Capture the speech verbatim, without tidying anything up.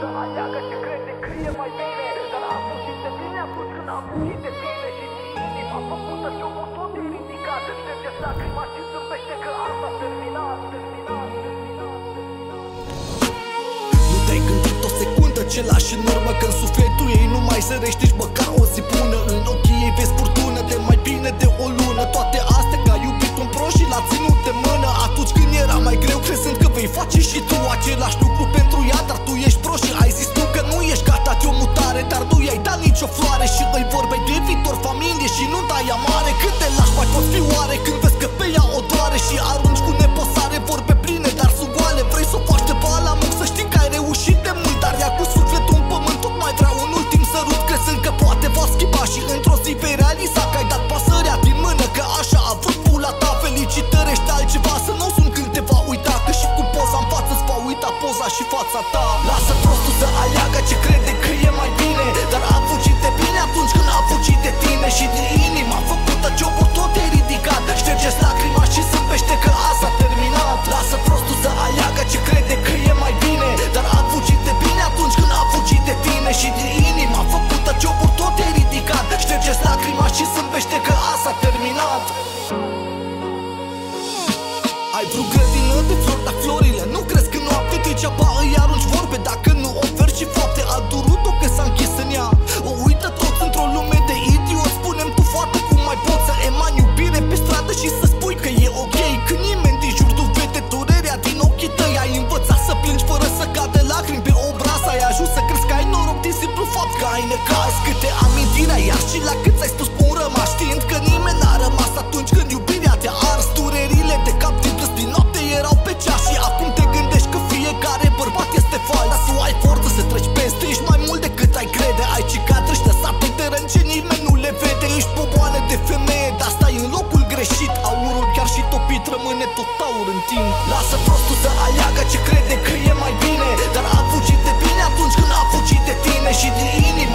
să aleagă ce crede că e mai bine, dar a fugit de bine atunci când a fugit de tine. Și din inima făcută ce-o tot e ridicat, ștergeți lacrima și zâmbește că asta a terminat, terminat, terminat, terminat. Nu te-ai gândit o secundă ce lași în urmă, când sufletul ei nu mai sărește și măcar o zi bună. În ochii ei vezi furtună de mai bine de o lună. Toate astea că ai iubit un prost și l-a ținut de mână. Atunci când era mai greu, crezând că vei face și tu același lucru pentru ea, dar tu ești prost și ai zis tu că nu ești gata de o mutare. Dar nu i-ai dat nicio floare și îi vorbeai de viitor, familie și nu dai amare. Cât de lași mai poți fi oare când vezi că pe ea o doare și arunci cu neposare vorbe pline, dar sunt goale. Vrei să o faci de bala mult, să știi că ai reușit de mult, dar ea cu sufletul în pământ tot mai vrea un ultim sărut, crezând că poate va schimba și într-o zi vei realiza că ai dat pasărea din mână, că așa a vrut pula ta. Felicitări, ești altceva, să nu sun când te va uita, că și cu poza în față îți va uita poza și fața ta. Lasă prostul să aleagă ce crede că e mai bine, dar a fugit de bine atunci când a fugit de tine. Și din inima făcută ce-o tot e ridicat, ștergeți lacrima și zâmbește că asta a terminat. Lasă prostul să aleagă ce crede că e mai bine, dar a fugit de bine atunci când a fugit de tine. Și din inima făcută ce-o tot e ridicat, ștergeți lacrima și zâmbește că asta a terminat. Ai vrut grădină de flori, dar florile nu cresc în noapte. Degeaba îi arunci vorbe dacă nu oferi și fapte. A durut-o că s-a închis în ea, o uită toți într-o lume de idiot. Spune-mi tu, fată, cum mai poți să emani iubire pe stradă și să spui că e ok, când nimeni din jur tu vede durerea din ochii tăi. Ai învățat să plângi fără să cadă lacrimi pe obraz. Ai ajuns să crezi că ai noroc din simplu fapt că ai necaz. Câte amintiri ai ars și la cât ți-ai spus un rămas, știind că nimeni n-a rămas atunci când iubirea te-a ars. Durerile de cap din plâs din noapte erau pe ceas și acum te gândești că fiecare bărbat este fals. Dar tu ai forță să treci peste, ești mai mult decât ai crede. Ai cicatrici de sap pe teren ce nimeni nu le vede. Ești poboană de femeie, dar stai în locul greșit. Aurul chiar și topit rămâne tot aur în timp. Lasă prostul să aleagă ce crede că e mai bine, dar a fugit de bine atunci când a fugit de tine. Și din inima